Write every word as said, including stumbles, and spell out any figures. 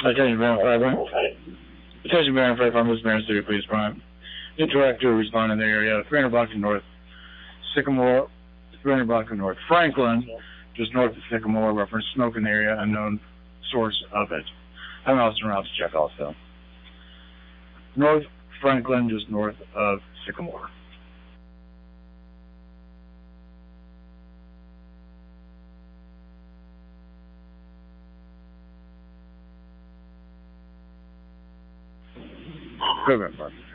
Attention, Baron, uh, attention, Baron, Freight Farm, Baron City Police Prime. Interactive respond in the area, three hundred blocks north, Sycamore, three hundred blocks north, Franklin, just north of Sycamore, reference smoke in the area, unknown source of it. I'm also around to check also. North Franklin, just north of Sycamore. Go ahead, Mark.